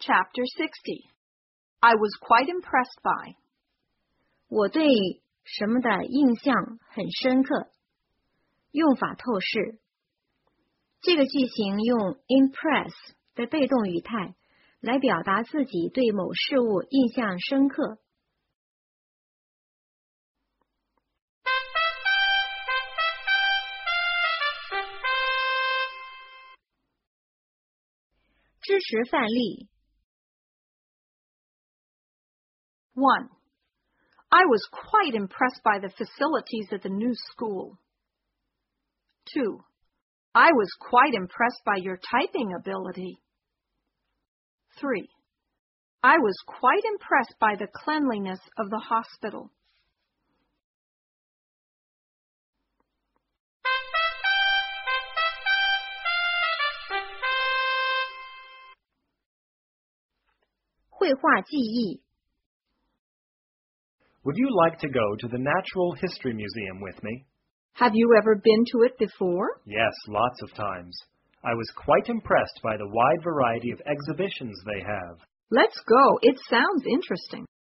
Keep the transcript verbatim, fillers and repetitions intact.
Chapter sixty. I was quite impressed by. 我对什么的印象很深刻。用法透视。这个句型用 impress 的被动语态来表达自己对某事物印象深刻。支持范例。 one. I was quite impressed by the facilities at the new school. two. I was quite impressed by your typing ability. three. I was quite impressed by the cleanliness of the hospital. 绘画记忆。 Would you like to go to the Natural History Museum with me? Have you ever been to it before? Yes, lots of times. I was quite impressed by the wide variety of exhibitions they have. Let's go. It sounds interesting.